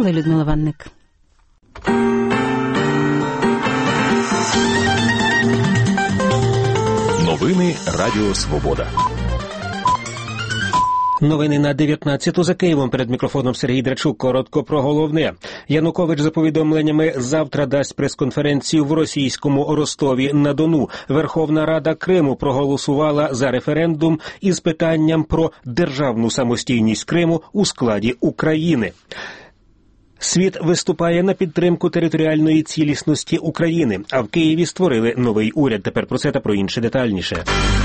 представила Людмила Ванник. Новини Радіо Свобода. Новини на 19-ту за Києвом. Перед мікрофоном Сергій Драчук. Коротко про головне. Янукович за повідомленнями завтра дасть прес-конференцію в російському Ростові-на-Дону. Верховна Рада Криму проголосувала за референдум із питанням про державну самостійність Криму у складі України. Світ виступає на підтримку територіальної цілісності України, а в Києві створили новий уряд. Тепер про це та про інше детальніше.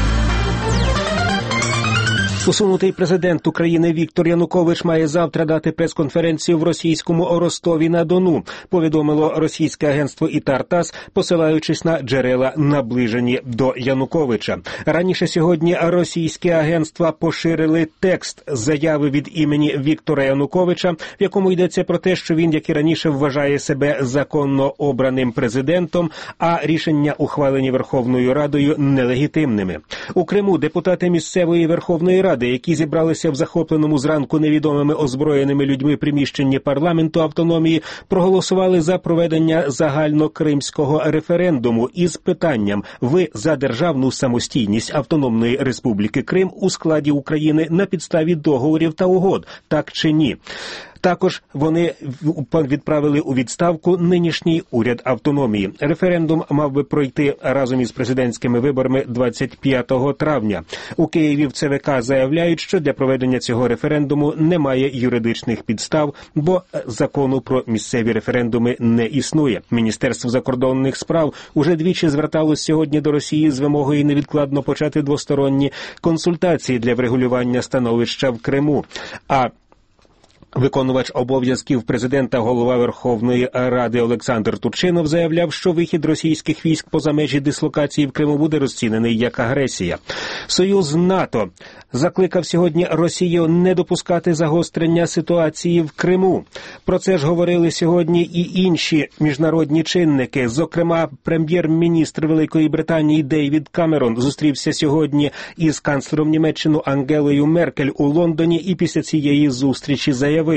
Усунутий президент України Віктор Янукович має завтра дати прес-конференцію в російському Ростові-на-Дону, повідомило російське агентство ІТАР-ТАСС, посилаючись на джерела, наближені до Януковича. Раніше сьогодні російські агентства поширили текст заяви від імені Віктора Януковича, в якому йдеться про те, що він, як і раніше, вважає себе законно обраним президентом, а рішення, ухвалені Верховною Радою, нелегітимними. У Криму депутати місцевої Верховної Ради, які зібралися в захопленому зранку невідомими озброєними людьми приміщенні парламенту автономії, проголосували за проведення загальнокримського референдуму із питанням: ви за державну самостійність Автономної Республіки Крим у складі України на підставі договорів та угод, так чи ні? Також вони відправили у відставку нинішній уряд автономії. Референдум мав би пройти разом із президентськими виборами 25 травня. У Києві в ЦВК заявляють, що для проведення цього референдуму немає юридичних підстав, бо закону про місцеві референдуми не існує. Міністерство закордонних справ уже двічі зверталось сьогодні до Росії з вимогою невідкладно почати двосторонні консультації для врегулювання становища в Криму. А виконувач обов'язків президента, голова Верховної Ради Олександр Турчинов заявляв, що вихід російських військ поза межі дислокації в Криму буде розцінений як агресія. Союз НАТО закликав сьогодні Росію не допускати загострення ситуації в Криму. Про це ж говорили сьогодні і інші міжнародні чинники. Зокрема, прем'єр-міністр Великої Британії Дейвід Камерон зустрівся сьогодні із канцлером Німеччини Ангелою Меркель у Лондоні і після цієї зустрічі заявив: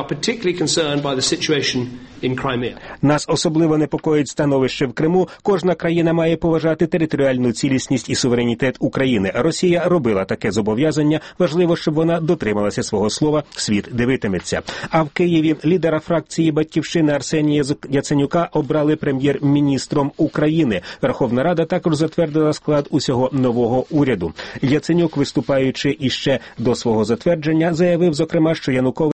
нас особливо непокоїть становище в Криму. Кожна країна має поважати територіальну цілісність і суверенітет України. Росія робила таке зобов'язання. Важливо, щоб вона дотрималася свого слова. Світ дивитиметься. А в Києві лідера фракції «Батьківщина» Арсенія Яценюка обрали прем'єр-міністром України. Верховна Рада також затвердила склад усього нового уряду. Яценюк, виступаючи іще до свого затвердження, заявив, зокрема, що Янукович